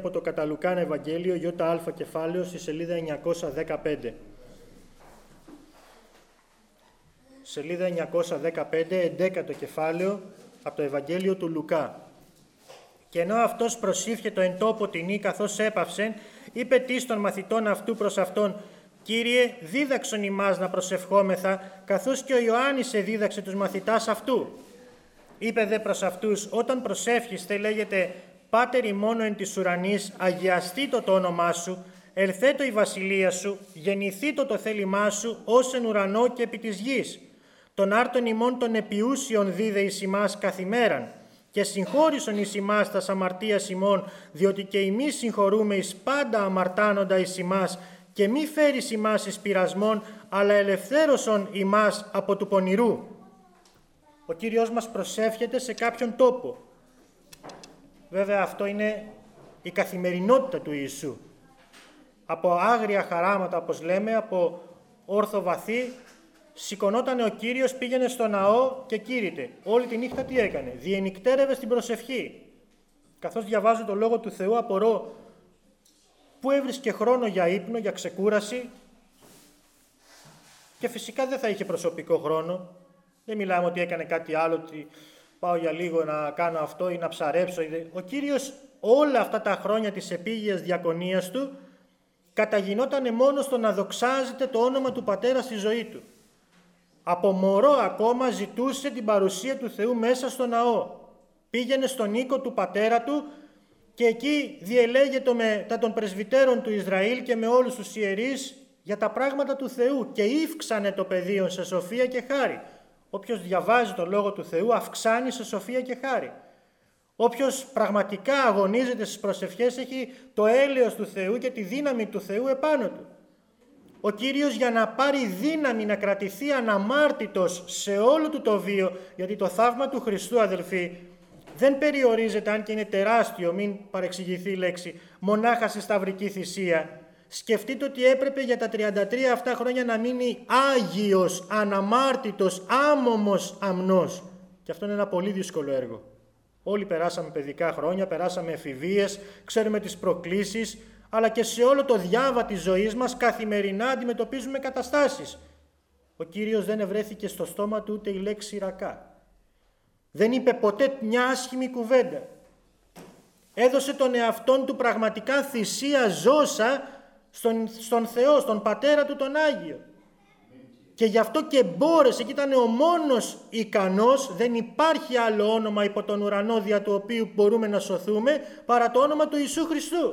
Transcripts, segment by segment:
από το κατά Λουκάν Ευαγγέλιο, ΙΑ κεφάλαιο, στη σελίδα 915. Σελίδα 915, 11ο κεφάλαιο, από το Ευαγγέλιο του Λουκά. Και ενώ αυτός προσήφιε εν τόπο τινή, καθώς έπαυσεν, είπε τις των μαθητών αυτού προς αυτόν: «Κύριε, δίδαξον ημάς να προσευχόμεθα, καθώς και ο Ιωάννης εδίδαξε τους μαθητάς αυτού». Είπε δε προς αυτούς: «Όταν προσεύχεστε, λέγεται, Πάτερ ημών εν της ουρανής, αγιαστήτω το όνομά σου, ελθέτω η βασιλεία σου, γεννηθήτω το θέλημά σου, ως εν ουρανό και επί της γης. Τον άρτον ημών των επιούσιων δίδε εις ημάς καθημέραν, και συγχώρησον εις ημάς τας αμαρτίας ημών, διότι και εμείς συγχωρούμε εις πάντα αμαρτάνοντα εις ημάς, και μη φέρεις ημάς εις πειρασμόν, αλλά ελευθέρωσον ημάς από του πονηρού». Ο Κύριος μας προσεύχεται σε κάποιον τόπο. Βέβαια αυτό είναι η καθημερινότητα του Ιησού. Από άγρια χαράματα, όπως λέμε, από όρθο βαθύ, σηκωνόταν ο Κύριος, πήγαινε στο ναό και κήρυτε. Όλη τη νύχτα τι έκανε? Διενυκτέρευε στην προσευχή. Καθώς διαβάζω το Λόγο του Θεού, απορώ πού έβρισκε χρόνο για ύπνο, για ξεκούραση, και φυσικά δεν θα είχε προσωπικό χρόνο. Δεν μιλάμε ότι έκανε κάτι άλλο, ότι πάω για λίγο να κάνω αυτό ή να ψαρέψω. Ο Κύριος όλα αυτά τα χρόνια της επίγειας διακονίας του καταγινόταν μόνο στο να δοξάζεται το όνομα του Πατέρα στη ζωή του. Από μωρό ακόμα ζητούσε την παρουσία του Θεού μέσα στο ναό. Πήγαινε στον οίκο του πατέρα του και εκεί διελέγεται μετά των πρεσβυτέρων του Ισραήλ και με όλους τους ιερείς για τα πράγματα του Θεού και ύφξανε το πεδίο σε σοφία και χάρη. Όποιος διαβάζει το Λόγο του Θεού αυξάνει σε σοφία και χάρη. Όποιος πραγματικά αγωνίζεται στις προσευχές έχει το έλεος του Θεού και τη δύναμη του Θεού επάνω του. Ο Κύριος, για να πάρει δύναμη να κρατηθεί αναμάρτητος σε όλο του το βίο, γιατί το θαύμα του Χριστού, αδελφοί, δεν περιορίζεται, αν και είναι τεράστιο, μην παρεξηγηθεί η λέξη, μονάχα στη σταυρική θυσία. Σκεφτείτε ότι έπρεπε για τα 33 αυτά χρόνια να μείνει άγιος, αναμάρτητος, άμωμος, αμνός. Και αυτό είναι ένα πολύ δύσκολο έργο. Όλοι περάσαμε παιδικά χρόνια, περάσαμε εφηβείες, ξέρουμε τις προκλήσεις, αλλά και σε όλο το διάβα της ζωής μας καθημερινά αντιμετωπίζουμε καταστάσεις. Ο Κύριος δεν ευρέθηκε στο στόμα του ούτε η λέξη ρακά. Δεν είπε ποτέ μια άσχημη κουβέντα. Έδωσε τον εαυτόν του πραγματικά θυσία ζώσα στον Θεό, στον Πατέρα του τον Άγιο. Και γι' αυτό και μπόρεσε και ήταν ο μόνος ικανός, δεν υπάρχει άλλο όνομα υπό τον ουρανό δια του οποίου μπορούμε να σωθούμε παρά το όνομα του Ιησού Χριστού.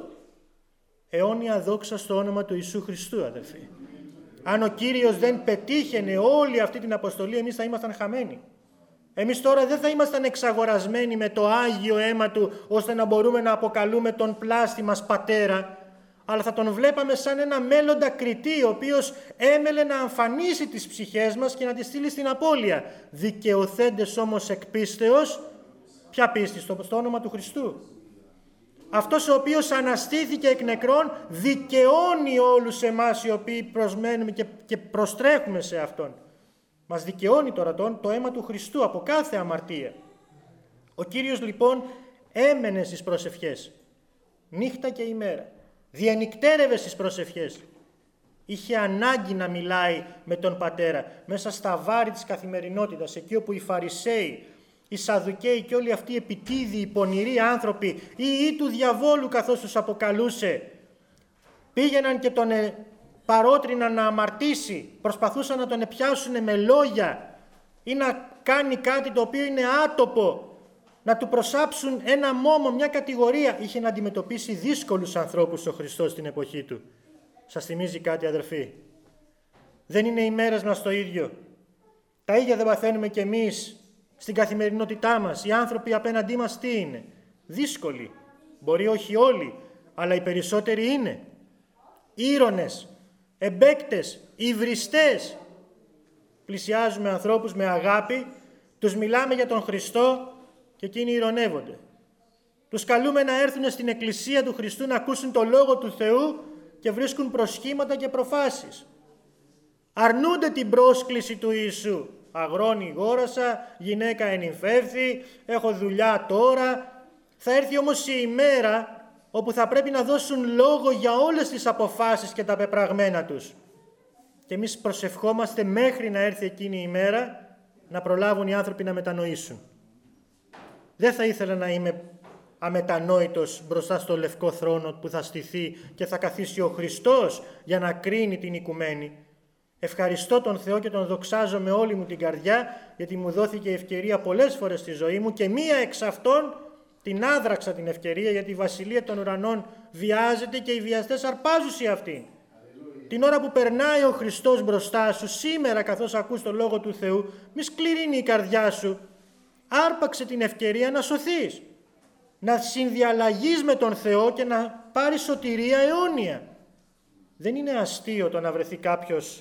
Αιώνια δόξα στο όνομα του Ιησού Χριστού, αδελφοί. Αν ο Κύριος δεν πετύχαινε όλη αυτή την αποστολή, εμείς θα ήμασταν χαμένοι. Εμείς τώρα δεν θα ήμασταν εξαγορασμένοι με το Άγιο αίμα Του, ώστε να μπορούμε να αποκαλούμε τον πλάστη μας Πατέρα, αλλά θα τον βλέπαμε σαν ένα μέλλοντα κριτή, ο οποίος έμελε να αμφανίσει τις ψυχές μας και να τις στείλει στην απώλεια. Δικαιωθέντες όμως εκ πίστεως, ποια πίστη? Στο όνομα του Χριστού. Αυτός ο οποίος αναστήθηκε εκ νεκρών δικαιώνει όλους εμάς οι οποίοι προσμένουμε και προστρέχουμε σε Αυτόν. Μας δικαιώνει τώρα το αίμα του Χριστού από κάθε αμαρτία. Ο Κύριος λοιπόν έμενε στις προσευχές, νύχτα και ημέρα. Διενυκτέρευε στις προσευχές. Είχε ανάγκη να μιλάει με τον Πατέρα μέσα στα βάρη της καθημερινότητας, εκεί όπου οι Φαρισαίοι, οι Σαδουκαίοι και όλοι αυτοί οι επιτίδιοι, οι πονηροί άνθρωποι ή του διαβόλου καθώς τους αποκαλούσε, πήγαιναν και τον παρότριναν να αμαρτήσει, προσπαθούσαν να τον επιάσουν με λόγια ή να κάνει κάτι το οποίο είναι άτοπο, να του προσάψουν ένα μόμο, μια κατηγορία. Είχε να αντιμετωπίσει δύσκολους ανθρώπους ο Χριστός στην εποχή του. Σας θυμίζει κάτι, αδερφοί? Δεν είναι οι μέρες μας το ίδιο? Τα ίδια δεν παθαίνουμε κι εμείς στην καθημερινότητά μας? Οι άνθρωποι απέναντί μας τι είναι? Δύσκολοι. Μπορεί όχι όλοι, αλλά οι περισσότεροι είναι. Ήρωνες, εμπαίκτες, υβριστές. Πλησιάζουμε ανθρώπους με αγάπη, τους μιλάμε για τον Χριστό και εκείνοι ειρωνεύονται. Τους καλούμε να έρθουν στην Εκκλησία του Χριστού να ακούσουν το Λόγο του Θεού και βρίσκουν προσχήματα και προφάσεις. Αρνούνται την πρόσκληση του Ιησού. Αγρόνι γόρασα, γυναίκα ενυμφεύθη, έχω δουλειά τώρα. Θα έρθει όμως η ημέρα όπου θα πρέπει να δώσουν λόγο για όλες τις αποφάσεις και τα πεπραγμένα τους. Και εμείς προσευχόμαστε μέχρι να έρθει εκείνη η μέρα να προλάβουν οι άνθρωποι να μετανοήσουν. Δεν θα ήθελα να είμαι αμετανόητος μπροστά στο λευκό θρόνο που θα στηθεί και θα καθίσει ο Χριστός για να κρίνει την οικουμένη. Ευχαριστώ τον Θεό και τον δοξάζω με όλη μου την καρδιά, γιατί μου δόθηκε η ευκαιρία πολλές φορές στη ζωή μου και μία εξ αυτών την άδραξα την ευκαιρία, γιατί η Βασιλεία των Ουρανών βιάζεται και οι βιαστές αρπάζουν σε αυτή. Την ώρα που περνάει ο Χριστός μπροστά σου, σήμερα καθώς ακούς τον Λόγο του Θεού, μη σκληρύνει η καρδιά σου. Άρπαξε την ευκαιρία να σωθείς, να συνδιαλλαγείς με τον Θεό και να πάρεις σωτηρία αιώνια. Δεν είναι αστείο το να βρεθεί κάποιος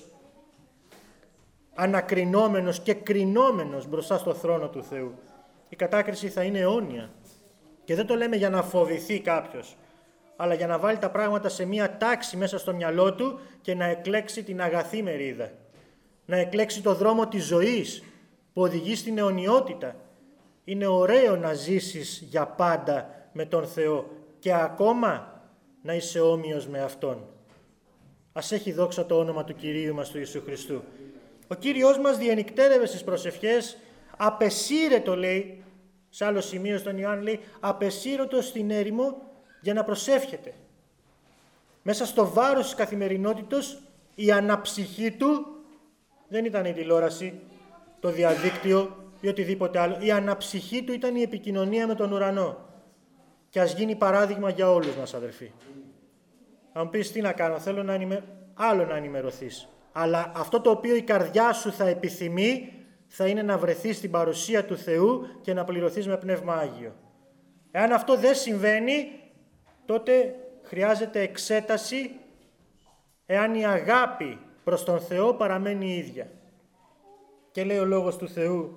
ανακρινόμενος και κρινόμενος μπροστά στο θρόνο του Θεού. Η κατάκριση θα είναι αιώνια. Και δεν το λέμε για να φοβηθεί κάποιος, αλλά για να βάλει τα πράγματα σε μία τάξη μέσα στο μυαλό του και να εκλέξει την αγαθή μερίδα. Να εκλέξει το δρόμο της ζωής που οδηγεί στην αιωνιότητα. Είναι ωραίο να ζήσεις για πάντα με τον Θεό και ακόμα να είσαι όμοιος με Αυτόν. Ας έχει δόξα το όνομα του Κυρίου μας του Ιησού Χριστού. Ο Κύριος μας διενυκτέρευε στις προσευχές, απεσύρετο λέει, σε άλλο σημείο στον Ιωάννη λέει, απεσύρωτο στην έρημο για να προσεύχεται. Μέσα στο βάρος της καθημερινότητος η αναψυχή του δεν ήταν η τηλεόραση, το διαδίκτυο ή οτιδήποτε άλλο. Η αναψυχή του ήταν η επικοινωνία με τον ουρανό. Και ας γίνει παράδειγμα για όλους μας, αδερφοί. Αν μου πεις τι να κάνω, θέλω άλλο να ενημερωθείς. Αλλά αυτό το οποίο η καρδιά σου θα επιθυμεί θα είναι να βρεθείς στην παρουσία του Θεού και να πληρωθείς με Πνεύμα Άγιο. Εάν αυτό δεν συμβαίνει, τότε χρειάζεται εξέταση εάν η αγάπη προς τον Θεό παραμένει η ίδια. Και λέει ο Λόγος του Θεού,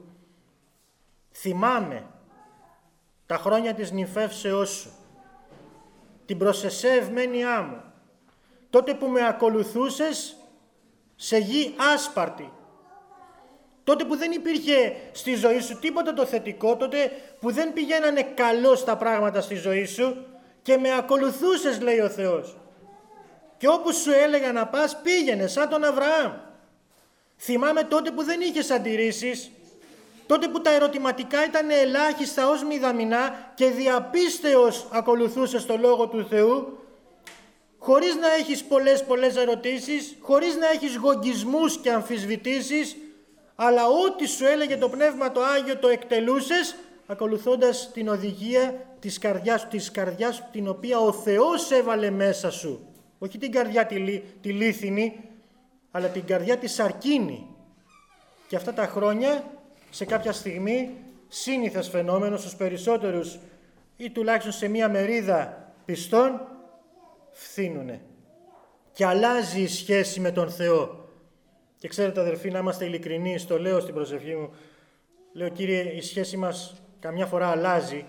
θυμάμαι τα χρόνια της νυμφεύσεώς σου, την προσεσέ ευμένειά μου, τότε που με ακολουθούσες σε γη άσπαρτη, τότε που δεν υπήρχε στη ζωή σου τίποτα το θετικό, τότε που δεν πηγαίνανε καλώς τα πράγματα στη ζωή σου και με ακολουθούσες, λέει ο Θεός. Και όπου σου έλεγα να πας πήγαινε σαν τον Αβραάμ. Θυμάμαι τότε που δεν είχες αντιρρήσεις, τότε που τα ερωτηματικά ήταν ελάχιστα ως μηδαμινά και διαπίστεως ακολουθούσες το Λόγο του Θεού, χωρίς να έχεις πολλές ερωτήσεις, χωρίς να έχεις γογγισμούς και αμφισβητήσεις, αλλά ό,τι σου έλεγε το Πνεύμα το Άγιο το εκτελούσες, ακολουθώντας την οδηγία της καρδιάς σου, την οποία ο Θεός έβαλε μέσα σου. Όχι την καρδιά τη λίθινη, αλλά την καρδιά τη σαρκίνη. Και αυτά τα χρόνια, σε κάποια στιγμή, σύνηθες φαινόμενο στους περισσότερους ή τουλάχιστον σε μία μερίδα πιστών, φθήνουνε. Και αλλάζει η σχέση με τον Θεό. Και ξέρετε, αδερφοί, να είμαστε ειλικρινείς, το λέω στην προσευχή μου, λέω, Κύριε, η σχέση μας καμιά φορά αλλάζει,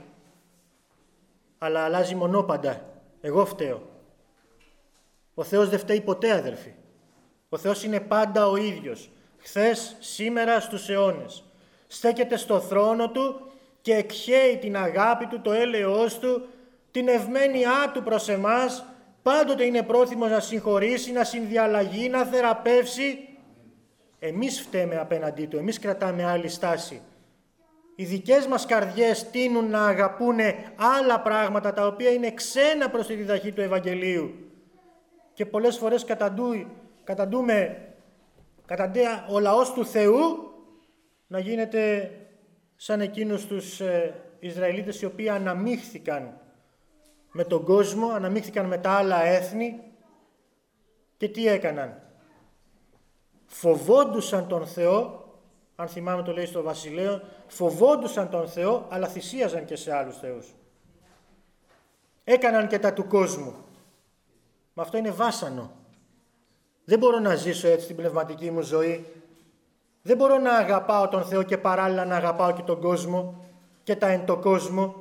αλλά αλλάζει μονόπαντα. Εγώ φταίω. Ο Θεός δεν φταίει ποτέ, αδερφοί. Ο Θεός είναι πάντα ο ίδιος, χθες, σήμερα, στους αιώνες. Στέκεται στο θρόνο Του και εκχέει την αγάπη Του, το έλεος Του, την ευμένειά Του προς εμάς. Πάντοτε είναι πρόθυμος να συγχωρήσει, να συνδιαλλαγεί, να θεραπεύσει. Εμείς φταίμε απέναντί Του, εμείς κρατάμε άλλη στάση. Οι δικές μας καρδιές τείνουν να αγαπούνε άλλα πράγματα τα οποία είναι ξένα προς τη διδαχή του Ευαγγελίου. Και πολλές φορές καταντούμε ο λαός του Θεού να γίνεται σαν εκείνους τους Ισραηλίτες οι οποίοι αναμίχθηκαν με τον κόσμο, αναμίχθηκαν με τα άλλα έθνη και τι έκαναν. Φοβόντουσαν τον Θεό, αν θυμάμαι το λέει στο Βασιλείο, φοβόντουσαν τον Θεό αλλά θυσίαζαν και σε άλλους θεούς. Έκαναν και τα του κόσμου. Μα αυτό είναι βάσανο. Δεν μπορώ να ζήσω έτσι την πνευματική μου ζωή. Δεν μπορώ να αγαπάω τον Θεό και παράλληλα να αγαπάω και τον κόσμο και τα εν το κόσμο.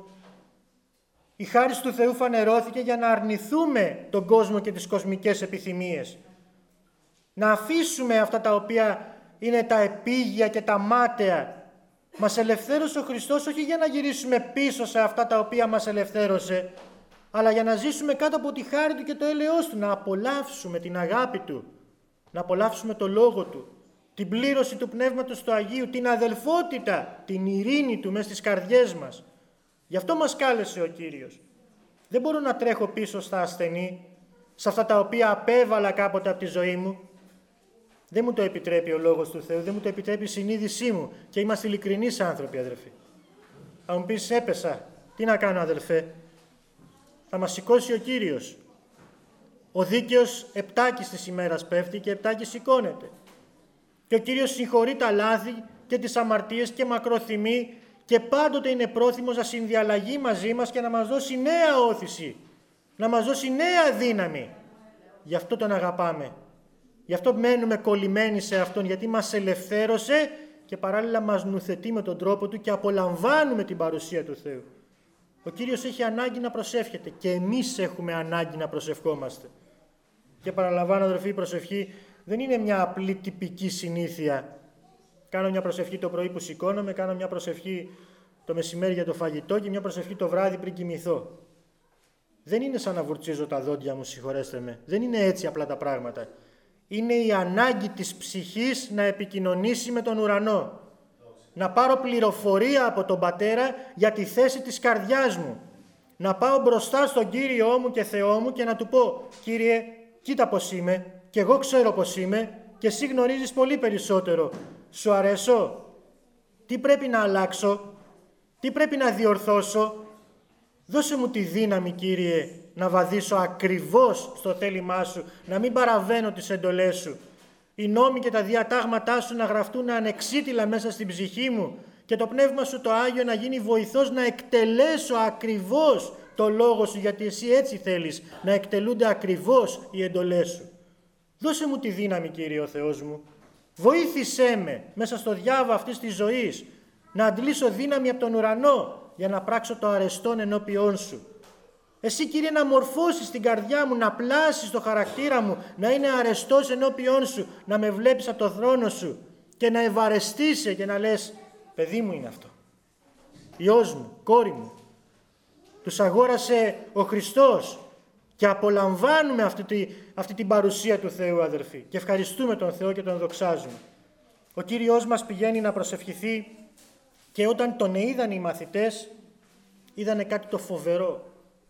Η χάρις του Θεού φανερώθηκε για να αρνηθούμε τον κόσμο και τις κοσμικές επιθυμίες. Να αφήσουμε αυτά τα οποία είναι τα επίγεια και τα μάταια. Μας ελευθέρωσε ο Χριστός όχι για να γυρίσουμε πίσω σε αυτά τα οποία μας ελευθέρωσε, αλλά για να ζήσουμε κάτω από τη χάρη Του και το έλεος Του, να απολαύσουμε την αγάπη Του, να απολαύσουμε το Λόγο Του, την πλήρωση του Πνεύματος του Αγίου, την αδελφότητα, την ειρήνη Του μέσα στις καρδιές μας. Γι' αυτό μας κάλεσε ο Κύριος. Δεν μπορώ να τρέχω πίσω στα ασθενή, σε αυτά τα οποία απέβαλα κάποτε από τη ζωή μου. Δεν μου το επιτρέπει ο Λόγος του Θεού, δεν μου το επιτρέπει η συνείδησή μου και είμαστε ειλικρινείς άνθρωποι, αδελφοί. Θα μου πεις, έπεσα, τι να κάνω, αδελφέ? Θα μας σηκώσει ο Κύριος. Ο δίκαιος επτάκης της ημέρας πέφτει και επτάκης σηκώνεται. Και ο Κύριος συγχωρεί τα λάθη και τις αμαρτίες και μακροθυμεί και πάντοτε είναι πρόθυμος να συνδιαλλαγεί μαζί μας και να μας δώσει νέα όθηση, να μας δώσει νέα δύναμη. Γι' αυτό Τον αγαπάμε. Γι' αυτό μένουμε κολλημένοι σε Αυτόν, γιατί μας ελευθέρωσε και παράλληλα μας νουθετεί με τον τρόπο Του και απολαμβάνουμε την παρουσία του Θεού. Ο Κύριος έχει ανάγκη να προσεύχεται και εμείς έχουμε ανάγκη να προσευχόμαστε. Και παραλαμβάνω, αδελφοί, η προσευχή δεν είναι μια απλή τυπική συνήθεια. Κάνω μια προσευχή το πρωί που σηκώνομαι, κάνω μια προσευχή το μεσημέρι για το φαγητό και μια προσευχή το βράδυ πριν κοιμηθώ. Δεν είναι σαν να βουρτσίζω τα δόντια μου, συγχωρέστε με. Δεν είναι έτσι απλά τα πράγματα. Είναι η ανάγκη της ψυχής να επικοινωνήσει με τον ουρανό. Να πάρω πληροφορία από τον Πατέρα για τη θέση της καρδιάς μου. Να πάω μπροστά στον Κύριό μου και Θεό μου και να Του πω, Κύριε, κοίτα πώς είμαι και εγώ ξέρω πώς είμαι και εσύ γνωρίζεις πολύ περισσότερο. Σου αρέσω? Τι πρέπει να αλλάξω? Τι πρέπει να διορθώσω? Δώσε μου τη δύναμη, Κύριε, να βαδίσω ακριβώς στο θέλημά Σου, να μην παραβαίνω τις εντολές Σου. Οι νόμοι και τα διατάγματά Σου να γραφτούν ανεξίτηλα μέσα στην ψυχή μου και το Πνεύμα Σου το Άγιο να γίνει βοηθός να εκτελέσω ακριβώς το Λόγο Σου, γιατί Εσύ έτσι θέλεις να εκτελούνται ακριβώς οι εντολές Σου. Δώσε μου τη δύναμη, Κύριε ο Θεός μου. Βοήθησέ με μέσα στο διάβα αυτής της ζωής να αντλήσω δύναμη από τον ουρανό για να πράξω το αρεστόν ενώπιόν Σου. Εσύ, Κύριε, να μορφώσεις την καρδιά μου, να πλάσεις το χαρακτήρα μου, να είναι αρεστός ενώπιόν Σου, να με βλέπεις από το θρόνο Σου και να ευαρεστείσαι και να λες, παιδί μου είναι αυτό, υιός μου, κόρη μου. Τους αγόρασε ο Χριστός και απολαμβάνουμε αυτή την παρουσία του Θεού, αδερφοί, και ευχαριστούμε τον Θεό και τον δοξάζουμε. Ο Κύριος μας πηγαίνει να προσευχηθεί και όταν Τον είδαν οι μαθητές, είδανε κάτι το φοβερό.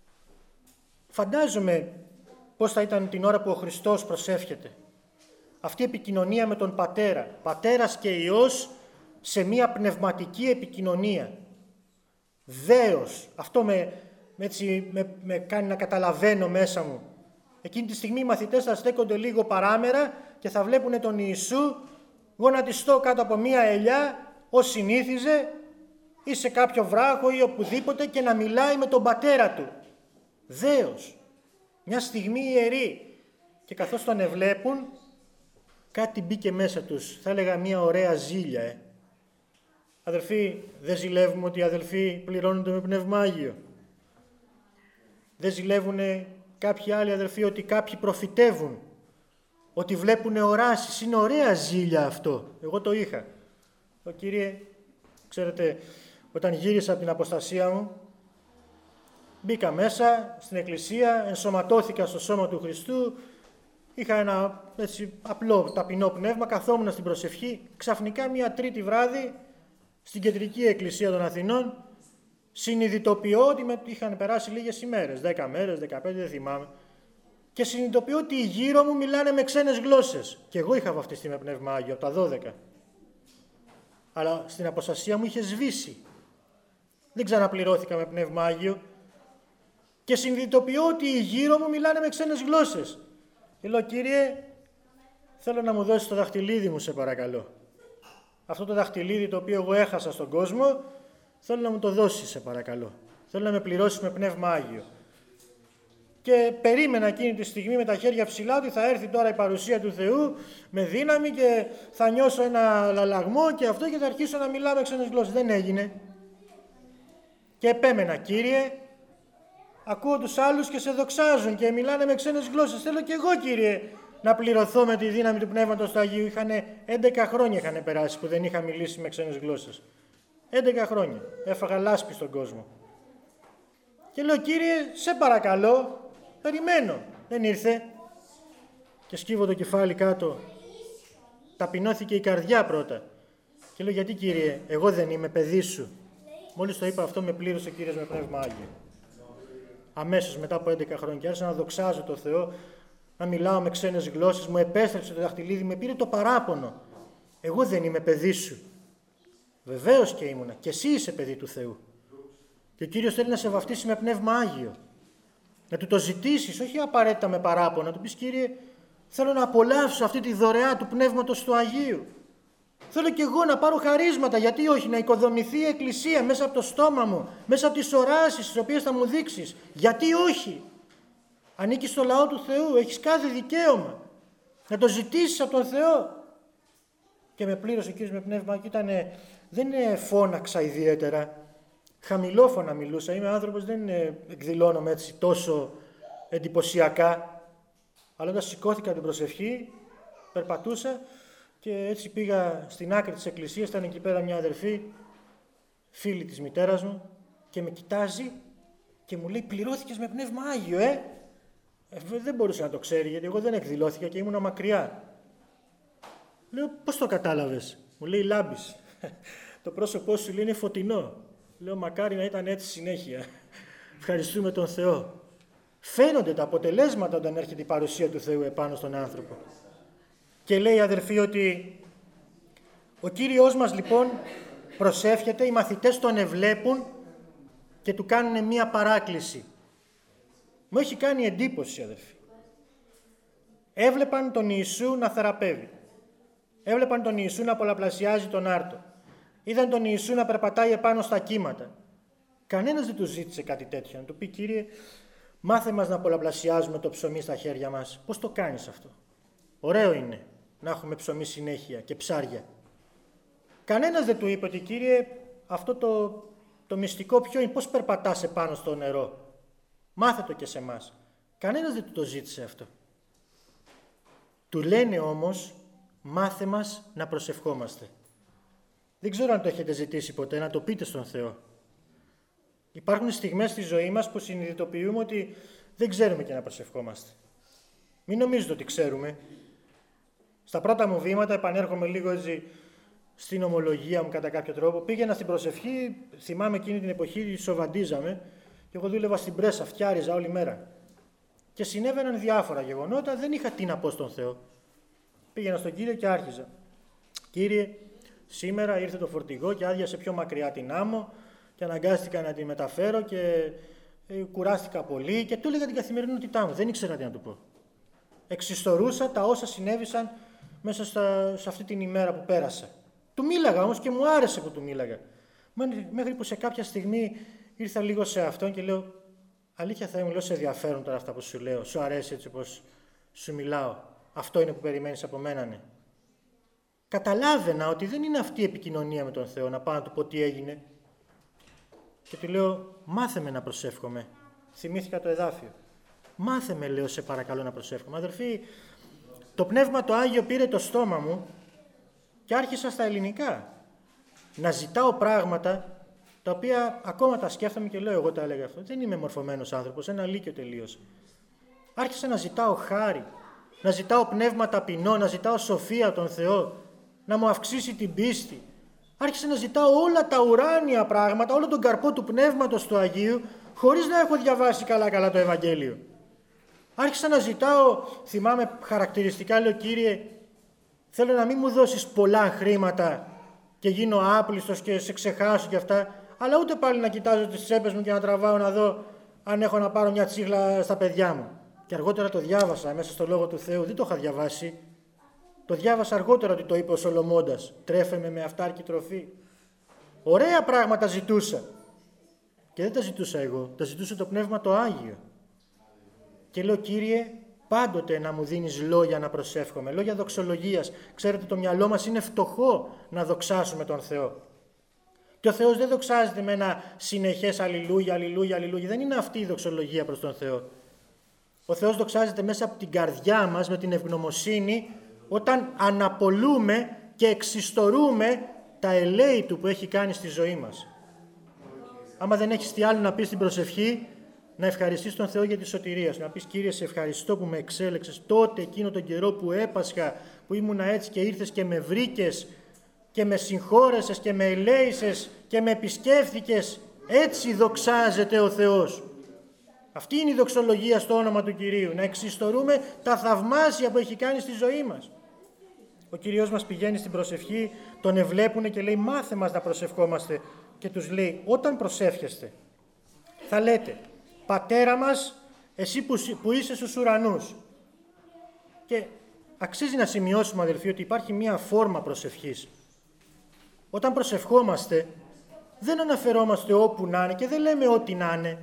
Φαντάζομαι πώς θα ήταν την ώρα που ο Χριστός προσεύχεται. Αυτή η επικοινωνία με τον Πατέρα, Πατέρας και Υιός σε μία πνευματική επικοινωνία. Δέος, αυτό με κάνει να καταλαβαίνω μέσα μου. Εκείνη τη στιγμή οι μαθητές θα στέκονται λίγο παράμερα και θα βλέπουν τον Ιησού γονατιστό κάτω από μία ελιά, ως συνήθιζε, ή σε κάποιο βράχο ή οπουδήποτε και να μιλάει με τον Πατέρα Του. Δέος, μια στιγμή ιερή. Και καθώς τον εβλέπουν, κάτι μπήκε μέσα τους, θα έλεγα μια ωραία ζήλια. Αδελφοί, δεν ζηλεύουμε ότι οι αδελφοί πληρώνονται με Πνεύμα Άγιο? Δεν ζηλεύουν κάποιοι άλλοι αδελφοί ότι κάποιοι προφητεύουν, ότι βλέπουν οράσεις? Είναι ωραία ζήλια αυτό. Εγώ το είχα. Κύριε, ξέρετε, όταν γύρισα από την αποστασία μου, μπήκα μέσα στην εκκλησία, ενσωματώθηκα στο σώμα του Χριστού, είχα ένα έτσι απλό ταπεινό πνεύμα, καθόμουν στην προσευχή, ξαφνικά μια Τρίτη βράδυ στην κεντρική εκκλησία των Αθηνών συνειδητοποιώ ότι είχαν περάσει λίγες ημέρες, 10 μέρες, 15, δεν θυμάμαι, και συνειδητοποιώ ότι γύρω μου μιλάνε με ξένες γλώσσες. Και εγώ είχα βαφτιστεί με Πνεύμα Άγιο από τα 12. Αλλά στην αποστασία μου είχε σβήσει. Δεν ξαναπληρώθηκα με Πνεύμα Άγιο. Και συνειδητοποιώ ότι γύρω μου μιλάνε με ξένες γλώσσες. Και λέω, Κύριε, θέλω να μου δώσεις το δαχτυλίδι μου, σε παρακαλώ. Αυτό το δαχτυλίδι το οποίο εγώ έχασα στον κόσμο, θέλω να μου το δώσεις, σε παρακαλώ. Θέλω να με πληρώσεις με Πνεύμα Άγιο. Και περίμενα εκείνη τη στιγμή με τα χέρια ψηλά ότι θα έρθει τώρα η παρουσία του Θεού με δύναμη και θα νιώσω ένα λαλαγμό και αυτό και θα αρχίσω να μιλάω με ξένες γλώσσες. Δεν έγινε. Και επέμενα, Κύριε, ακούω τους άλλους και σε δοξάζουν και μιλάνε με ξένες γλώσσες. Θέλω και εγώ, Κύριε, να πληρωθώ με τη δύναμη του Πνεύματος του Αγίου. 11 χρόνια είχαν περάσει που δεν είχα μιλήσει με ξένες γλώσσες. 11 χρόνια. Έφαγα λάσπη στον κόσμο. Και λέω, Κύριε, σε παρακαλώ, περιμένω. Δεν ήρθε. Και σκύβω το κεφάλι κάτω. Ταπεινώθηκε η καρδιά πρώτα. Και λέω, γιατί Κύριε, εγώ δεν είμαι παιδί σου? Μόλις το είπα αυτό, με πλήρωσε ο Κύριος με Πνεύμα Άγιο. Αμέσως μετά από 11 χρόνια και άρχισα να δοξάζω το Θεό, να μιλάω με ξένες γλώσσες, μου επέστρεψε το δαχτυλίδι, με πήρε το παράπονο. Εγώ δεν είμαι παιδί σου. Βεβαίως και ήμουνα. Και εσύ είσαι παιδί του Θεού. Και ο Κύριος θέλει να σε βαφτίσει με Πνεύμα Άγιο. Να του το ζητήσεις, όχι απαραίτητα με παράπονο. Να του πεις, Κύριε, θέλω να απολαύσω αυτή τη δωρεά του Πνεύματος του Αγίου. Θέλω κι εγώ να πάρω χαρίσματα, γιατί όχι, να οικοδομηθεί η Εκκλησία μέσα από το στόμα μου, μέσα από τις οράσεις τις οποίες θα μου δείξεις. Γιατί όχι? Ανήκεις στο λαό του Θεού, έχεις κάθε δικαίωμα να το ζητήσεις από τον Θεό. Και με πλήρωσε ο Κύριος με Πνεύμα και δεν φώναξα ιδιαίτερα. Χαμηλόφωνα μιλούσα, είμαι άνθρωπος, δεν εκδηλώνομαι έτσι τόσο εντυπωσιακά. Αλλά όταν σηκώθηκα την προσευχή, περπατούσα και έτσι πήγα στην άκρη της εκκλησίας, ήταν εκεί πέρα μια αδερφή, φίλη της μητέρας μου, και με κοιτάζει και μου λέει, πληρώθηκες με Πνεύμα Άγιο, δεν μπορούσε να το ξέρει, γιατί εγώ δεν εκδηλώθηκα και ήμουν μακριά. Λέω, πώς το κατάλαβες? Μου λέει, λάμπεις. Το πρόσωπό σου, λέει, είναι φωτεινό. Λέω, μακάρι να ήταν έτσι συνέχεια. Ευχαριστούμε τον Θεό. Φαίνονται τα αποτελέσματα όταν έρχεται η παρουσία του Θεού επάνω στον άνθρωπο. Και λέει η αδερφή ότι ο Κύριος μας λοιπόν προσεύχεται, οι μαθητές τον ευλέπουν και του κάνουν μία παράκληση. Μου έχει κάνει εντύπωση, αδερφή. Έβλεπαν τον Ιησού να θεραπεύει. Έβλεπαν τον Ιησού να πολλαπλασιάζει τον άρτο. Είδαν τον Ιησού να περπατάει επάνω στα κύματα. Κανένας δεν του ζήτησε κάτι τέτοιο. Να του πει, Κύριε, μάθε μας να πολλαπλασιάζουμε το ψωμί στα χέρια μας. Πώς το κάνεις αυτό? Ωραίο είναι να έχουμε ψωμί συνέχεια και ψάρια. Κανένας δεν του είπε ότι, Κύριε, αυτό το μυστικό ποιο είναι, πώς περπατάς επάνω στο νερό? Μάθε το και σε εμάς. Κανένας δεν του το ζήτησε αυτό. Του λένε όμως, μάθε μας να προσευχόμαστε. Δεν ξέρω αν το έχετε ζητήσει ποτέ, να το πείτε στον Θεό. Υπάρχουν στιγμές στη ζωή μας που συνειδητοποιούμε ότι δεν ξέρουμε και να προσευχόμαστε. Μην νομίζετε ότι ξέρουμε. Στα πρώτα μου βήματα, επανέρχομαι λίγο έτσι στην ομολογία μου κατά κάποιο τρόπο, πήγαινα στην προσευχή, θυμάμαι εκείνη την εποχή σοβαντίζαμε και εγώ δούλευα στην πρέσα, φτιάριζα όλη μέρα. Και συνέβαιναν διάφορα γεγονότα, δεν είχα τι να πω στον Θεό. Πήγαινα στον Κύριο και άρχιζα. Κύριε, σήμερα ήρθε το φορτηγό και άδειασε πιο μακριά την άμμο και αναγκάστηκα να τη μεταφέρω και κουράστηκα πολύ και του έλεγα την καθημερινότητά μου. Δεν ήξερα τι να του πω. Εξιστορούσα τα όσα συνέβησαν μέσα σε αυτή την ημέρα που πέρασα. Του μίλαγα όμως και μου άρεσε που του μίλαγα. Μέχρι που σε κάποια στιγμή ήρθα λίγο σε αυτόν και λέω, αλήθεια Θεέ μου, λέω, σε ενδιαφέρουν τώρα αυτά που σου λέω, σου αρέσει έτσι όπως σου μιλάω. Αυτό είναι που περιμένεις από μένα, ναι. Καταλάβαινα ότι δεν είναι αυτή η επικοινωνία με τον Θεό, να πάω να του πω τι έγινε. Και του λέω, μάθε με να προσεύχομαι. Θυμήθηκα το εδάφιο. Μάθε με, λέω, σε παρακαλώ να προσεύχομαι. Αδερφοί, το Πνεύμα το Άγιο πήρε το στόμα μου και άρχισα στα ελληνικά να ζητάω πράγματα τα οποία ακόμα τα σκέφτομαι και λέω, εγώ τα έλεγα αυτό. Δεν είμαι μορφωμένος άνθρωπος, ένα λύκειο τελείως. Άρχισα να ζητάω χάρη, να ζητάω πνεύμα ταπεινό, να ζητάω σοφία τον Θεό, να μου αυξήσει την πίστη. Άρχισα να ζητάω όλα τα ουράνια πράγματα, όλο τον καρπό του Πνεύματος του Αγίου, χωρίς να έχω διαβάσει καλά το Ευαγγέλιο. Άρχισα να ζητάω, θυμάμαι χαρακτηριστικά, λέω, Κύριε, θέλω να μην μου δώσεις πολλά χρήματα και γίνω άπλιστος και σε ξεχάσω και αυτά, αλλά ούτε πάλι να κοιτάζω τις τσέπες μου και να τραβάω να δω αν έχω να πάρω μια τσίχλα στα παιδιά μου. Και αργότερα το διάβασα μέσα στο Λόγο του Θεού, δεν το είχα διαβάσει. Το διάβασα αργότερα ότι το είπε ο Σολομώντας. Τρέφεμαι με αυτάρκη τροφή. Ωραία πράγματα ζητούσα. Και δεν τα ζητούσα εγώ, τα ζητούσε το Πνεύμα το Άγιο. Και λέω, Κύριε, πάντοτε να μου δίνεις λόγια να προσεύχομαι, λόγια δοξολογίας. Ξέρετε, το μυαλό μας είναι φτωχό να δοξάσουμε τον Θεό. Και ο Θεός δεν δοξάζεται με ένα συνεχές αλληλούια, αλληλούια, αλληλούια. Δεν είναι αυτή η δοξολογία προς τον Θεό. Ο Θεός δοξάζεται μέσα από την καρδιά μας, με την ευγνωμοσύνη, όταν αναπολούμε και εξιστορούμε τα ελέη Του που έχει κάνει στη ζωή μας. Άμα δεν έχεις τι άλλο να πεις στην προσευχή, να ευχαριστείς τον Θεό για τη σωτηρία σου. Να πεις, Κύριε, σε ευχαριστώ που με εξέλεξες τότε, εκείνο τον καιρό που έπασχα, που ήμουνα έτσι και ήρθες και με βρήκες και με συγχώρεσες και με ελέησες και με επισκέφθηκες. Έτσι δοξάζεται ο Θεός. Αυτή είναι η δοξολογία στο όνομα του Κυρίου. Να εξιστορούμε τα θαυμάσια που έχει κάνει στη ζωή μας. Ο Κύριος μας πηγαίνει στην προσευχή, τον ευλέπουνε και λέει, μάθε μας να προσευχόμαστε. Και τους λέει, όταν προσεύχεστε, θα λέτε, Πατέρα μας, εσύ που είσαι στους ουρανούς. Και αξίζει να σημειώσουμε, αδελφοί, ότι υπάρχει μία φόρμα προσευχής. Όταν προσευχόμαστε, δεν αναφερόμαστε όπου να είναι και δεν λέμε ό,τι να είναι.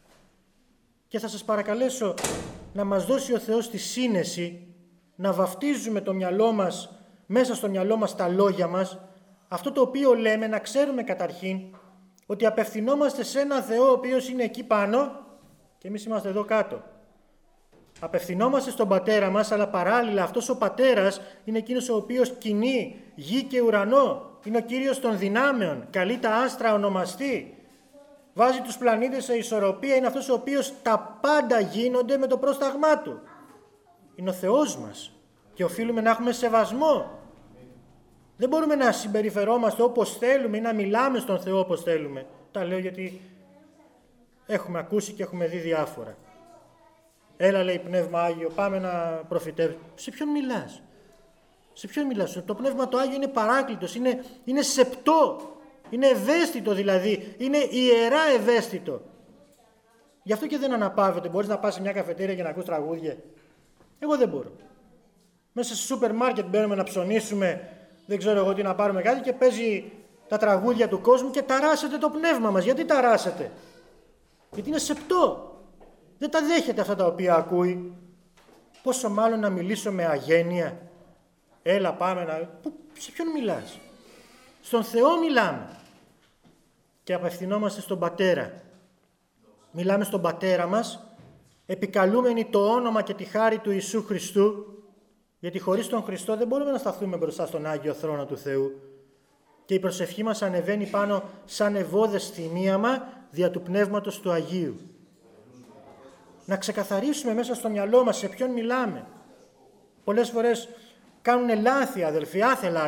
Και θα σας παρακαλέσω να μας δώσει ο Θεός τη σύνεση να βαφτίζουμε το μυαλό μας, μέσα στο μυαλό μας τα λόγια μας, αυτό το οποίο λέμε, να ξέρουμε καταρχήν ότι απευθυνόμαστε σε έναν Θεό ο οποίος είναι εκεί πάνω και εμείς είμαστε εδώ κάτω. Απευθυνόμαστε στον Πατέρα μας, αλλά παράλληλα αυτός ο Πατέρας είναι εκείνος ο οποίος κινεί γη και ουρανό. Είναι ο Κύριος των δυνάμεων, καλεί τα άστρα ονομαστεί, βάζει τους πλανήτες σε ισορροπία, είναι αυτός ο οποίος τα πάντα γίνονται με το πρόσταγμά του. Είναι ο Θεός μας και οφείλουμε να έχουμε σεβασμό. Δεν μπορούμε να συμπεριφερόμαστε όπως θέλουμε ή να μιλάμε στον Θεό όπως θέλουμε. Τα λέω γιατί έχουμε ακούσει και έχουμε δει διάφορα. Έλα, λέει, Πνεύμα Άγιο, πάμε να προφητεύσουμε. Σε ποιον μιλάς? Σε ποιον μιλάς? Το Πνεύμα το Άγιο είναι παράκλητος, είναι σεπτό, είναι ευαίσθητο δηλαδή, είναι ιερά ευαίσθητο. Γι' αυτό και δεν αναπαύεται. Μπορείς να πας σε μια καφετέρια και να ακούς τραγούδια? Εγώ δεν μπορώ. Μέσα σε σούπερ μάρκετ μπαίνουμε να ψωνίσουμε, δεν ξέρω εγώ τι, να πάρουμε κάτι και παίζει τα τραγούδια του κόσμου και ταράσσεται το πνεύμα μας. Γιατί ταράσσεται? Γιατί είναι σεπτό. Δεν τα δέχεται αυτά τα οποία ακούει. Πόσο μάλλον να μιλήσω με αγένεια. Έλα πάμε να... Σε ποιον μιλάς? Στον Θεό μιλάμε. Και απευθυνόμαστε στον Πατέρα. Μιλάμε στον Πατέρα μας, επικαλούμενοι το όνομα και τη χάρη του Ιησού Χριστού, γιατί χωρίς τον Χριστό δεν μπορούμε να σταθούμε μπροστά στον Άγιο Θρόνο του Θεού. Και η προσευχή μας ανεβαίνει πάνω σαν ευώδες θυμίαμα δια του Πνεύματος του Αγίου. Να ξεκαθαρίσουμε μέσα στο μυαλό μας σε ποιον μιλάμε. Πολλές φορές κάνουν λάθη, αδελφοί,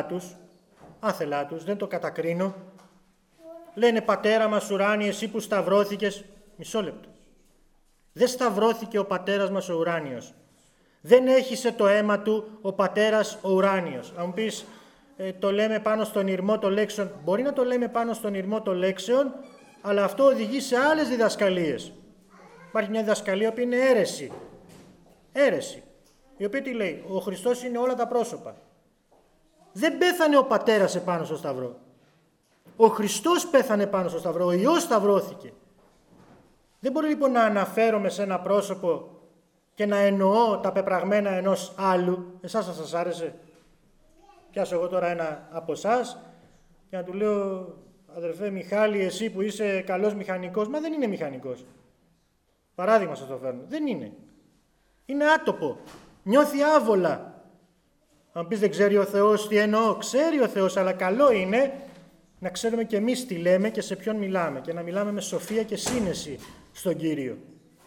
άθελά τους, δεν το κατακρίνω. Λένε, Πατέρα μας ουράνιε, εσύ που σταυρώθηκες. Μισό λεπτό. Δεν σταυρώθηκε ο Πατέρας μας ο ουράνιος. Δεν έχισε το αίμα του ο Πατέρας ο ουράνιος. Αν μου πεις, το λέμε πάνω στον ηρμό των λέξεων. Μπορεί να το λέμε πάνω στον ηρμό των λέξεων, αλλά αυτό οδηγεί σε άλλες διδασκαλίες. Υπάρχει μια διδασκαλία που είναι αίρεση. Αίρεση. Η οποία τι λέει? Ο Χριστός είναι όλα τα πρόσωπα. Δεν πέθανε ο Πατέρας επάνω στο σταυρό. Ο Χριστός πέθανε πάνω στο σταυρό. Ο Υιός σταυρώθηκε. Δεν μπορεί λοιπόν να αναφέρομαι σε ένα πρόσωπο και να εννοώ τα πεπραγμένα ενός άλλου. Εσάς θα σας άρεσε? Πιάσω εγώ τώρα ένα από εσάς και να του λέω, αδερφέ Μιχάλη, εσύ που είσαι καλός μηχανικός. Μα δεν είναι μηχανικός. Παράδειγμα σας το φέρνω. Δεν είναι. Είναι άτοπο. Νιώθει άβολα. Αν πεις δεν ξέρει ο Θεός τι εννοώ, ξέρει ο Θεός, αλλά καλό είναι να ξέρουμε και εμείς τι λέμε και σε ποιον μιλάμε και να μιλάμε με σοφία και σύνεση στον Κύριο.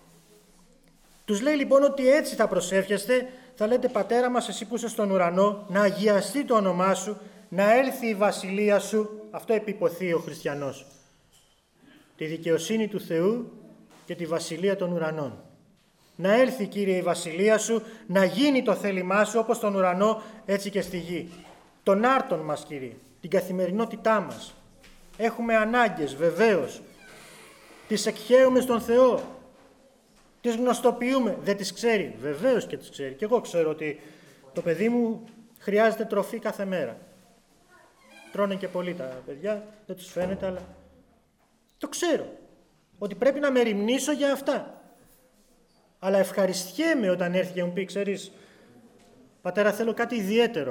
Τους λέει λοιπόν ότι έτσι θα προσεύχεστε, θα λέτε, Πατέρα μας εσύ που είσαι στον ουρανό, να αγιαστεί το όνομά σου, να έλθει η βασιλεία σου. Αυτό επιποθεί ο χριστιανός. Τη δικαιοσύνη του Θεού και τη βασιλεία των ουρανών. Να έλθει, Κύριε, η βασιλεία σου, να γίνει το θέλημά σου όπως στον ουρανό έτσι και στη γη. Τον άρτον μας, Κύριε, την καθημερινότητά μας. Έχουμε ανάγκες, βεβαίως. Τις εκχέουμε στον Θεό. Τις γνωστοποιούμε. Δεν τις ξέρει? Βεβαίως και τις ξέρει. Και εγώ ξέρω ότι το παιδί μου χρειάζεται τροφή κάθε μέρα. Τρώνε και πολύ τα παιδιά, δεν τους φαίνεται, αλλά το ξέρω. Ότι πρέπει να μεριμνήσω για αυτά. Αλλά ευχαριστιέμαι όταν έρθει και μου πει, ξέρεις, Πατέρα, θέλω κάτι ιδιαίτερο.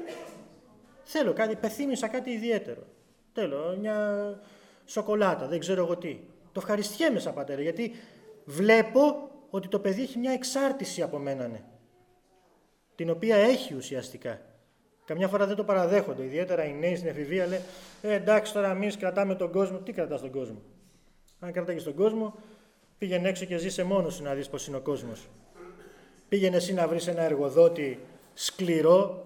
Θέλω κάτι, πεθύμησα κάτι ιδιαίτερο. Θέλω μια σοκολάτα, δεν ξέρω εγώ τι. Το ευχαριστιέμαι σαν πατέρα, γιατί βλέπω ότι το παιδί έχει μια εξάρτηση από μένα, ναι, την οποία έχει ουσιαστικά. Καμιά φορά δεν το παραδέχονται, ιδιαίτερα οι νέοι στην εφηβεία λένε εντάξει τώρα εμείς κρατάμε τον κόσμο. Τι κρατάς τον κόσμο? Αν κρατάγεις τον κόσμο, Πήγαινε έξω και ζήσε μόνος σου να δεις πώς είναι ο κόσμος. Πήγαινε εσύ να βρεις ένα εργοδότη σκληρό,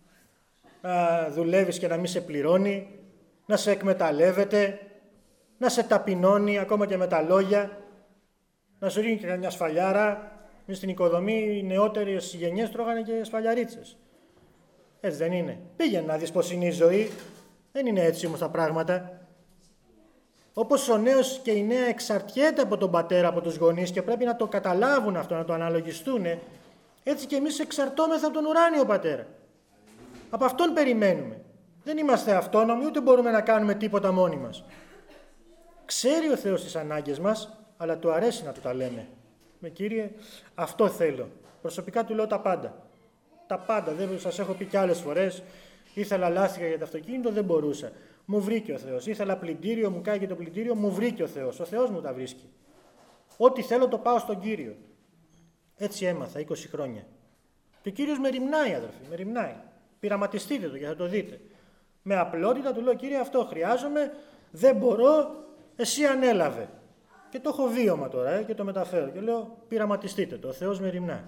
να δουλεύεις και να μην σε πληρώνει, να σε εκμεταλλεύεται, να σε ταπεινώνει ακόμα και με τα λόγια, να σου ρίχνει και καμιά σφαλιάρα. Στην οικοδομή οι νεότερες γενιές τρώγανε και σφαλιαρίτσες. Έτσι δεν είναι? Πήγαινε να δεις πώς είναι η ζωή. Δεν είναι έτσι όμως τα πράγματα. Όπως ο νέος και η νέα εξαρτιέται από τον πατέρα, από τους γονείς και πρέπει να το καταλάβουν αυτό, να το αναλογιστούν, έτσι και εμείς εξαρτώμεθα από τον ουράνιο πατέρα. Από αυτόν περιμένουμε. Δεν είμαστε αυτόνομοι, ούτε μπορούμε να κάνουμε τίποτα μόνοι μας. Ξέρει ο Θεός τις ανάγκες μας, αλλά του αρέσει να του τα λέμε. Κύριε, αυτό θέλω. Προσωπικά του λέω τα πάντα. Τα πάντα. Δεν σας έχω πει κι άλλες φορές. Ήθελα λάστιχα για το αυτοκίνητο, δεν μπορούσα. Μου βρήκε ο Θεός. Ήθελα πλυντήριο, μου κάγε το πλυντήριο, μου βρήκε ο Θεός. Ο Θεός μου τα βρίσκει. Ό,τι θέλω το πάω στον Κύριο. Έτσι έμαθα 20 χρόνια. Και ο Κύριος με ρημνάει, αδερφοί, με ρημνάει. Πειραματιστείτε το και θα το δείτε. Με απλότητα του λέω: Κύριε, αυτό χρειάζομαι, δεν μπορώ, εσύ ανέλαβε. Και το έχω βίωμα τώρα και το μεταφέρω. Και λέω: πειραματιστείτε το, ο Θεός με ρημνάει.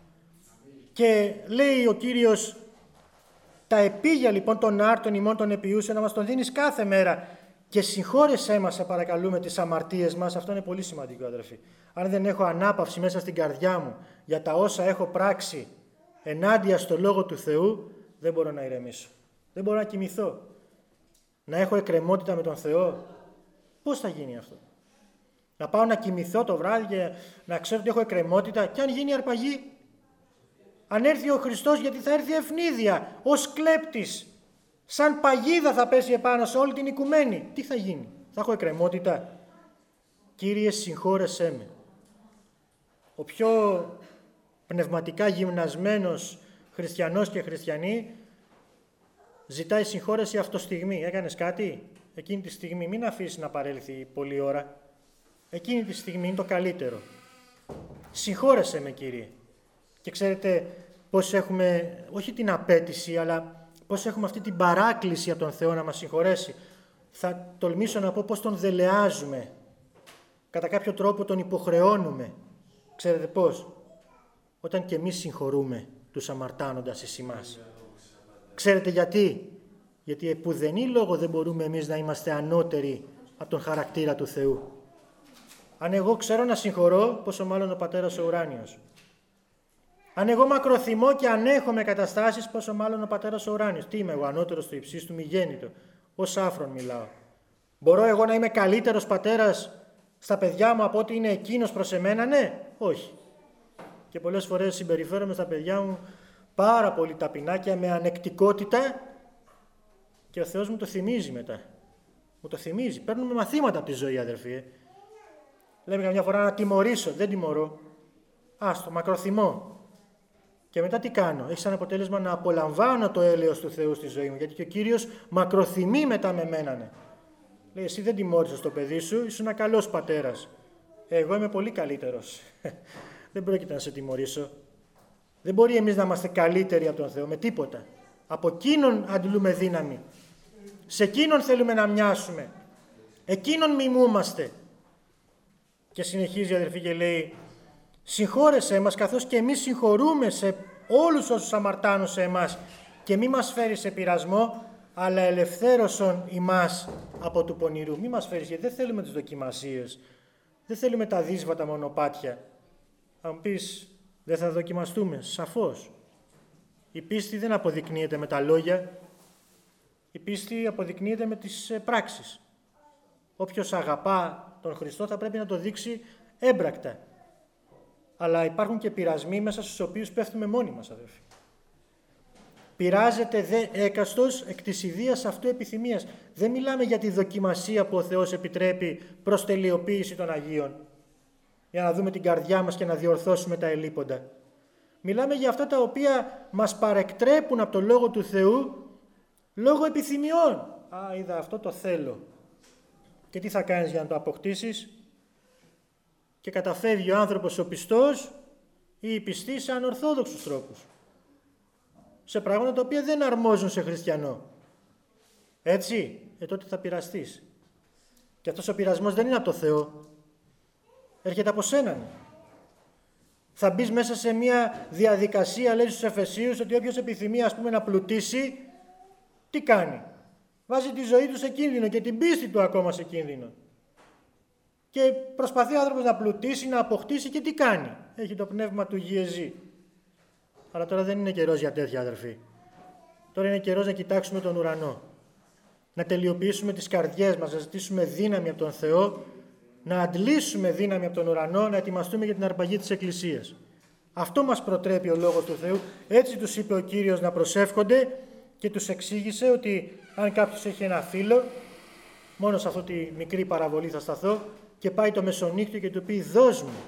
Και λέει ο Κύριος: τα επίγεια λοιπόν των άρτων ημών των επιούσεων να μας τον δίνεις κάθε μέρα και συγχώρεσέ μας, σε παρακαλούμε, τις αμαρτίες μας. Αυτό είναι πολύ σημαντικό, αδερφοί. Αν δεν έχω ανάπαυση μέσα στην καρδιά μου για τα όσα έχω πράξει ενάντια στο Λόγο του Θεού, δεν μπορώ να ηρεμήσω. Δεν μπορώ να κοιμηθώ. Να έχω εκκρεμότητα με τον Θεό. Πώς θα γίνει αυτό? Να πάω να κοιμηθώ το βράδυ και να ξέρω ότι έχω εκκρεμότητα, και αν γίνει αρπαγή? Αν έρθει ο Χριστός, γιατί θα έρθει ευνίδια, ως κλέπτης, σαν παγίδα θα πέσει επάνω σε όλη την οικουμένη. Τι θα γίνει? Θα έχω εκκρεμότητα? Κύριε, συγχώρεσέ με. Ο πιο πνευματικά γυμνασμένος χριστιανός και χριστιανή ζητάει συγχώρεση αυτοστιγμή. Έκανες κάτι? Εκείνη τη στιγμή μην αφήσεις να παρέλθει πολλή ώρα. Εκείνη τη στιγμή είναι το καλύτερο. Συγχώρεσέ με, Κύριε. Και ξέρετε πώς έχουμε, όχι την απέτηση, αλλά πώς έχουμε αυτή την παράκληση από τον Θεό να μας συγχωρέσει. Θα τολμήσω να πω πώς τον δελεάζουμε. Κατά κάποιο τρόπο τον υποχρεώνουμε. Ξέρετε πώς? Όταν και εμείς συγχωρούμε τους αμαρτάνοντας εις ημάς. Ξέρετε γιατί? Γιατί επουδενή λόγο δεν μπορούμε εμείς να είμαστε ανώτεροι από τον χαρακτήρα του Θεού. Αν εγώ ξέρω να συγχωρώ, πόσο μάλλον ο Πατέρας ο ουράνιος. Αν εγώ μακροθυμώ και ανέχομαι καταστάσεις, πόσο μάλλον ο Πατέρας ο ουράνιος. Τι είμαι εγώ, ανώτερος του υψίστου μη γέννητο? Ως άφρον μιλάω. Μπορώ εγώ να είμαι καλύτερος πατέρας στα παιδιά μου από ότι είναι εκείνος προς εμένα? Ναι, όχι. Και πολλές φορές συμπεριφέρομαι στα παιδιά μου πάρα πολύ ταπεινά και με ανεκτικότητα και ο Θεός μου το θυμίζει μετά. Μου το θυμίζει. Παίρνουμε μαθήματα από τη ζωή, αδερφοί. Λέμε καμιά φορά να τιμωρήσω. Δεν τιμωρώ. Άστο, μακροθυμώ. Και μετά τι κάνω? Έχει σαν αποτέλεσμα να απολαμβάνω το έλεος του Θεού στη ζωή μου. Γιατί και ο Κύριος μακροθυμεί μετά με μένα. Ναι. Λέει, εσύ δεν τιμώρησες το παιδί σου, ήσουν ένα καλός πατέρας. Εγώ είμαι πολύ καλύτερος. Δεν πρόκειται να σε τιμωρήσω. Δεν μπορεί εμείς να είμαστε καλύτεροι από τον Θεό με τίποτα. Από εκείνον αντιλούμε δύναμη. Σε εκείνον θέλουμε να μοιάσουμε. Εκείνον μιμούμαστε. Και συνεχίζει, αδερφοί, και λέει, συγχώρεσέ μας καθώς και εμείς συγχωρούμε σε όλους όσους αμαρτάνουν σε εμάς και μη μας φέρει σε πειρασμό, αλλά ελευθέρωσον ημάς από του πονηρού. Μη μας φέρεις, γιατί δεν θέλουμε τις δοκιμασίες. Δεν θέλουμε τα δύσβατα μονοπάτια. Αν μου πεις, δεν θα δοκιμαστούμε. Σαφώς. Η πίστη δεν αποδεικνύεται με τα λόγια. Η πίστη αποδεικνύεται με τις πράξεις. Όποιος αγαπά τον Χριστό θα πρέπει να το δείξει έμπρακτα. Αλλά υπάρχουν και πειρασμοί μέσα στους οποίους πέφτουμε μόνοι μας, αδερφοί. Πειράζεται δε έκαστος εκ της ιδείας αυτού επιθυμίας. Δεν μιλάμε για τη δοκιμασία που ο Θεός επιτρέπει προς τελειοποίηση των Αγίων, για να δούμε την καρδιά μας και να διορθώσουμε τα ελλείποντα. Μιλάμε για αυτά τα οποία μας παρεκτρέπουν από το Λόγο του Θεού λόγω επιθυμιών. Α, είδα, αυτό το θέλω. Και τι θα κάνεις για να το αποκτήσεις? Και καταφεύγει ο άνθρωπος ο πιστός ή η πιστή σε ανορθόδοξους τρόπους. Σε πράγματα τα οποία δεν αρμόζουν σε χριστιανό. Έτσι, τότε θα πειραστείς. Και αυτός ο πειρασμός δεν είναι από το Θεό. Έρχεται από σένα. Θα μπεις μέσα σε μια διαδικασία, λέει στους Εφεσίους, ότι όποιος επιθυμεί, ας πούμε, να πλουτίσει, τι κάνει? Βάζει τη ζωή του σε κίνδυνο και την πίστη του ακόμα σε κίνδυνο. Και προσπαθεί ο άνθρωπος να πλουτίσει, να αποκτήσει και τι κάνει? Έχει το πνεύμα του γιεζή. Αλλά τώρα δεν είναι καιρός για τέτοια, αδερφοί. Τώρα είναι καιρός να κοιτάξουμε τον ουρανό. Να τελειοποιήσουμε τις καρδιές μας, να ζητήσουμε δύναμη από τον Θεό, να αντλήσουμε δύναμη από τον ουρανό, να ετοιμαστούμε για την αρπαγή της Εκκλησίας. Αυτό μας προτρέπει ο Λόγος του Θεού. Έτσι τους είπε ο Κύριος να προσεύχονται και τους εξήγησε ότι αν κάποιος έχει ένα φίλο, μόνο σε αυτή τη μικρή παραβολή θα σταθώ, και πάει το μεσονύκτιο και του πει «Δώσ' μου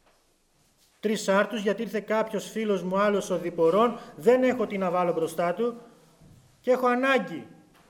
3 άρτους, γιατί ήρθε κάποιος φίλος μου άλλος οδηπορών, δεν έχω τι να βάλω μπροστά του και έχω ανάγκη».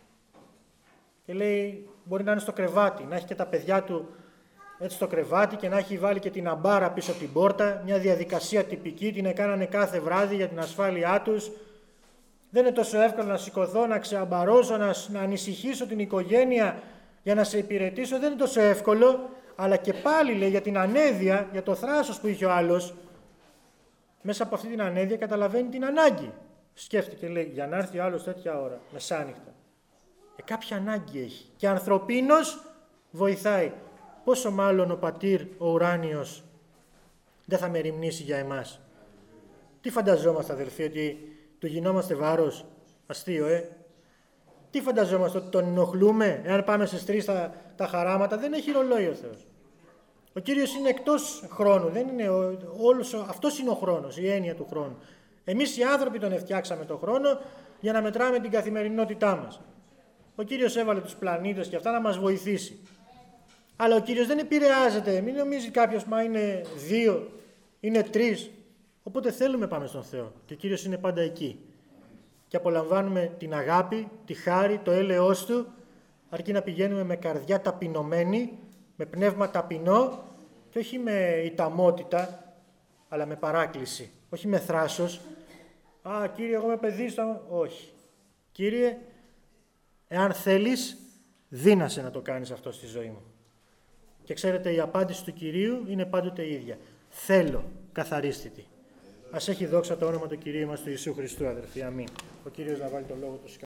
Και λέει, μπορεί να είναι στο κρεβάτι, να έχει και τα παιδιά του έτσι στο κρεβάτι και να έχει βάλει και την αμπάρα πίσω από την πόρτα, μια διαδικασία τυπική, την έκανανε κάθε βράδυ για την ασφάλειά τους. Δεν είναι τόσο εύκολο να σηκωθώ, να ξεαμπαρώσω, να ανησυχήσω την οικογένεια για να σε υπηρετήσω, δεν είναι τόσο εύκολο, αλλά και πάλι, λέει, για την ανέδεια, για το θράσος που είχε ο άλλος, μέσα από αυτή την ανέδεια καταλαβαίνει την ανάγκη. Σκέφτηκε, λέει, για να έρθει ο άλλος τέτοια ώρα, μεσάνυχτα. Κάποια ανάγκη έχει και ανθρωπίνος βοηθάει. Πόσο μάλλον ο Πατήρ, ο ουράνιος, δεν θα μεριμνήσει για εμάς. Τι φανταζόμαστε, αδελφοί, ότι του γινόμαστε βάρος? Αστείο, Τι φανταζόμαστε, ότι τον ενοχλούμε εάν πάμε στις 3 τα χαράματα? Δεν έχει ρολόι ο Θεός. Ο Κύριος είναι εκτός χρόνου, δεν είναι αυτός είναι ο χρόνος, η έννοια του χρόνου. Εμείς οι άνθρωποι τον φτιάξαμε τον χρόνο για να μετράμε την καθημερινότητά μας. Ο Κύριος έβαλε τους πλανήτες και αυτά να μας βοηθήσει. Αλλά ο Κύριος δεν επηρεάζεται. Μην νομίζει κάποιος, μα είναι 2, είναι 3. Οπότε θέλουμε πάμε στον Θεό. Και ο Κύριος είναι πάντα εκεί. Και απολαμβάνουμε την αγάπη, τη χάρη, το έλεος Του, αρκεί να πηγαίνουμε με καρδιά ταπεινωμένη, με πνεύμα ταπεινό και όχι με ηταμότητα, αλλά με παράκληση. Όχι με θράσος. «Α, Κύριε, εγώ είμαι παιδί στο...» Όχι. «Κύριε, εάν θέλεις, δύνασε να το κάνεις αυτό στη ζωή μου». Και ξέρετε, η απάντηση του Κυρίου είναι πάντοτε η ίδια. «Θέλω, καθαρίστητη». Ας έχει δόξα το όνομα του Κυρίου μας του Ιησού Χριστού, αδερφοί. Αμήν. Ο Κύριος να βάλει τον λόγο του.